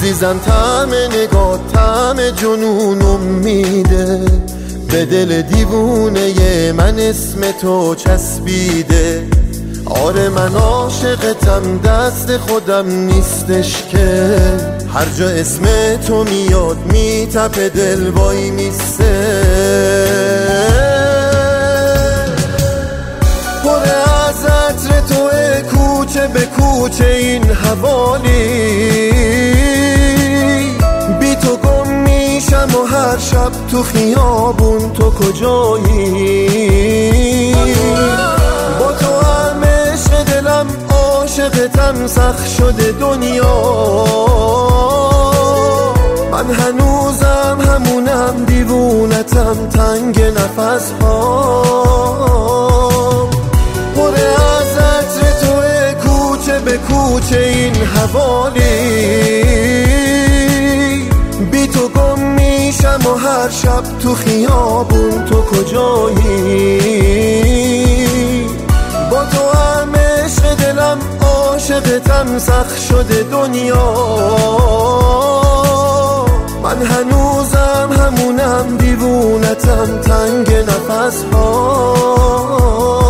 عزیزم طعم نگاه طعم جنونم میده، به دل دیوونه من اسم تو چسبیده. آره من عاشقتم دست خودم نیستش که، هر جا اسم تو میاد میتپه دل وای میسته. پر از عطر توه کوچه به کوچه این حوالی، بی تو گم میشم و هر شب تو خیابون تو کجایی. با تو هم عشق دلم عاشقتم سخت شده دنیا، من هنوزم همونم دیوونتم تنگ نفس ها. پر از عطر توه کوچه به کوچه این حوالی، بی تو گم میشم و هر شب تو خیابون تو کجایی. با تو هم عشق دلم عاشقتم سخت شده دنیا، من هنوزم همونم دیوونتم تنگ نفس ها.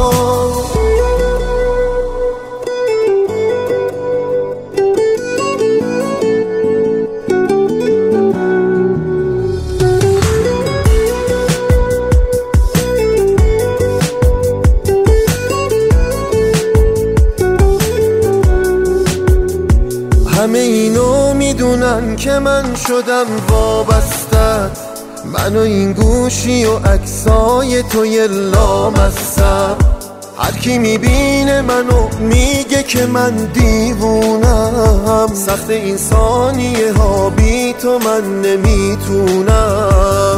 همه اینو میدونن که من شدم وابستت، من و این گوشی و عکسای توی لامصب. هر کی میبینه منو میگه که من دیوونم، سخت این ثانیه ها بی تو من نمیتونم.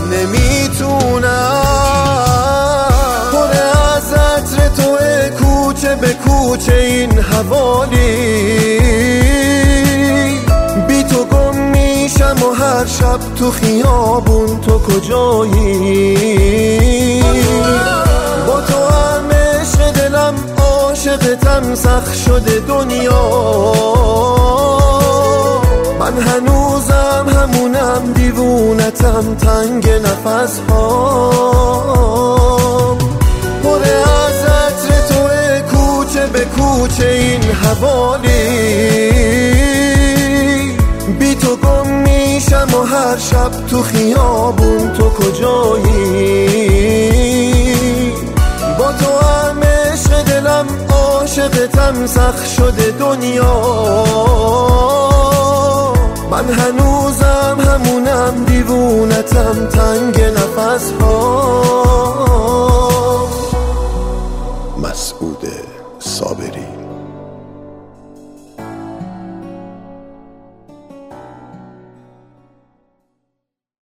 پر از عطر توه کوچه به کوچه این حوالی، بی تو گم میشم و هر شب تو خیابون تو کجایی. با تو هم عشق دلم عاشقتم سخت شده دنیا، من هنوزم همونم دیوونتم تنگ نفس ها. پر از عطر توه کوچه به کوچه این حوالی، بی تو گم میشم و هر شب تو خیابون تو کجایی. با تو هم عشق دلم عاشقتم سخت شده دنیا، من هنوزم همونم دیوونتم تنگ نفس ها.